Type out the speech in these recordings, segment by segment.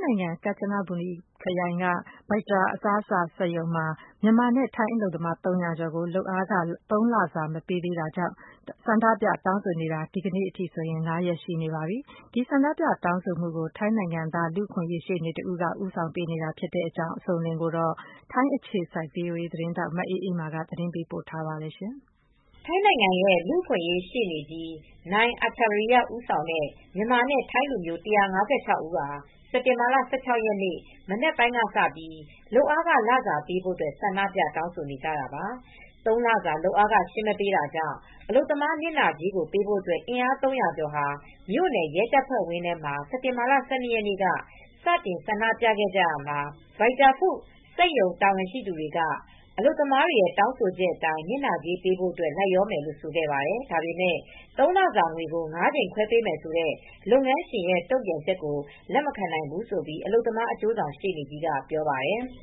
နိုင်ငံ ကမ်ချနဘူရီခရိုင်က Vita အစားအစာစက်ရုံမှာ မြန်မာနဲ့ ထိုင်းအလုပ်သမား ၃၀၀ ကျော်ကို လုပ်အားခ ၃ လစာ မပေးသေးတာကြောင့် ဆန္ဒပြတောင်းဆိုနေတာ ဒီကနေ့အထိ ၅ ရက်ရှိနေပါပြီ။ ဒီဆန္ဒပြတောင်းဆိုမှုကို ထိုင်းနိုင်ငံသား လူ့အခွင့်အရေးရှေ့နေတဦးက ဦးဆောင်ပေးနေတာဖြစ်တဲ့အကြောင်း အစုံအလင်ကို ထိုင်းအခြေစိုက် VOA သတင်းထောက် မအေးအေးမာက သတင်းပေးပို့ထားပါတယ်။ထိုင်းနိုင်ငံရဲ့လူ့အခွင့်အရေးရှေ့နေကြီး နိုင် အာချရာယ ဦးဆောင်တဲ့ မြန်မာနဲ့ ထိုင်းလူမျိုး ၁၅၆ ဦးဟာ စက်တင်ဘာလ ၁၆ ရက်နေ့ မနက်ပိုင်းကစပြီး လုပ်အားခလစာပေးဖို့ ဆန္ဒပြတောင်းဆိုနေကြတာပါ။ ၃ လစာ လုပ်အားခ ရှင်းမပေးတာကြောင့် အလုပ်သမားနစ်နာကြေးကိုပေးဖို့ အင်အား ၃၀၀ ကျော်ဟာ မြို့နယ်ရဲတပ်ဖွဲ့ဝင်းထဲမှာ စက်တင်ဘာလ ၁၂ ရက်နေ့က စတင်ဆန္ဒပြခဲ့ကြရာမှာ Vita Food စက်ရုံတာဝန်ရှိသူတွေက အလုပ်သမားတွေရဲ့ တောင်းဆိုချက်အတိုင်း နစ်နာကြေးပေးဖို့ လိုက်လျောမယ်လို့ ဆိုခဲ့ပါတယ်။ ဒါပေမဲ့ ၃ လစာငွေကို ၅ ကြိမ်ခွဲပေးမယ်ဆိုတဲ့ လုပ်ငန်းရှင်ရဲ့ တုံ့ပြန်ချက်ကို လက်မခံနိုင်ဘူးလို့ အလုပ်သမားအကျိုးဆောင်ရှေ့နေကြီးက ပြောပါတယ်။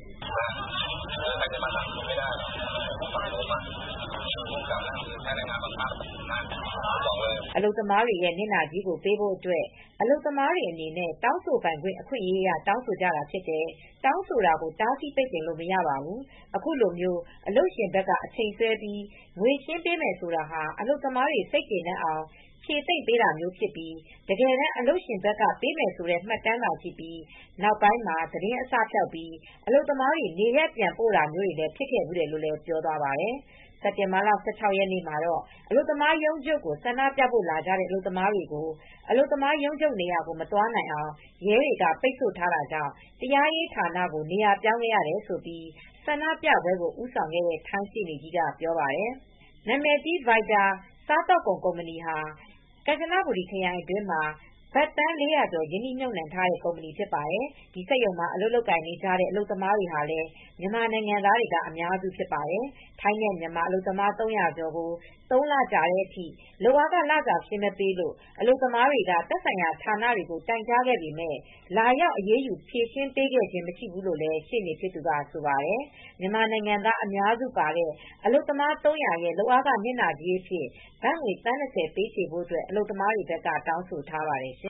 အလုပ်သမားတွေရဲ့ နစ်နာကြေးကိုပေးဖို့အတွက် အလုပ်သမားတွေအနေနဲ့ တောင်းဆိုပိုင်ခွင့် အခွင့်အရေးအရ တောင်းဆိုကြတာဖြစ်တယ်။ တောင်းဆိုတာကို တားဆီးပိတ်ပင်လို့ မရပါဘူး။ အခုလို အလုပ်ရှင်ဘက်က အချိန်ဆွဲပြီး ငွေရှင်းပေးမယ်ဆိုတာဟာ အလုပ်သမားတွေ စိတ်ကျေနပ်အောင် ဖြေသိမ့်ပေးတာမျိုးဖြစ်ပြီး တကယ်တမ်း အလုပ်ရှင်ဘက်က ပေးမယ်ဆိုတဲ့ မှတ်တမ်းသာကြည့်ပြီး နောက်ပိုင်းမှာ သတင်းအစဖျောက်ပြီး အလုပ်သမားတွေ နေရပ်ပြန်ပို့တာမျိုးတွေလည်း ဖြစ်ခဲ့ဖူးတယ်လို့ ပြောသွားပါတယ်။ စက်တင်ဘာလ ၁၆ ရက်နေ့မှာတော့ အလုပ်သမားရုံးချုပ်ကို ဆန္ဒပြဖို့လာကြတဲ့ အလုပ်သမားတွေကို အလုပ်သမားရုံးချုပ်နေရာကို မသွားနိုင်အောင် ရဲတွေက ပိတ်ဆို့ထားတာကြောင့် တရားရေးဌာနကို နေရာပြောင်းခဲ့ရတယ်လို့ ဆန္ဒပြပွဲကို ဦးဆောင်ခဲ့တဲ့ ထိုင်းရှေ့နေကြီးက ပြောပါတယ်။ နာမည်ကြီး Vita စားသောက်ကုန်ကုမ္ပဏီဟာ ကမ်ချနဘူရီခရိုင်အတွင်းမှာ ဘတ်သန်း ၄၀၀ ကျော် ရင်းနှီးမြှုပ်နှံထားတဲ့ ကုမ္ပဏီဖြစ်ပါတယ်။ ဒီစက်ရုံမှာ အလုပ်လုပ်နေကြတဲ့ အလုပ်သမားတွေဟာလည်း မြန်မာနိုင်ငံသားတွေက အများစုဖြစ်ပါတယ်။ ထိုင်းနဲ့ မြန်မာအလုပ်သမား ၃၀၀ ကျော်ကို ၃ လကြာတဲ့အထိ လုပ်အားခလစာရှင်းမပေးလို့ အလုပ်သမားတွေက သက်ဆိုင်ရာဌာနတွေကို တိုင်ကြားခဲ့ပေမဲ့ လာရောက်အရေးယူ ဖြေရှင်းပေးခဲ့ခြင်း မရှိဘူးလို့လည်း ရှေ့နေဖြစ်သူက ဆိုပါတယ်။ မြန်မာနိုင်ငံသားအများစုပါတဲ့ အလုပ်သမား ၃၀၀ ရဲ့ လုပ်အားခနစ်နာကြေးအဖြစ် ဘတ်ငွေ သန်း ၂၀ ပေးချေဖို့ အလုပ်သမားတွေဘက်က တောင်းဆိုထားပါတယ်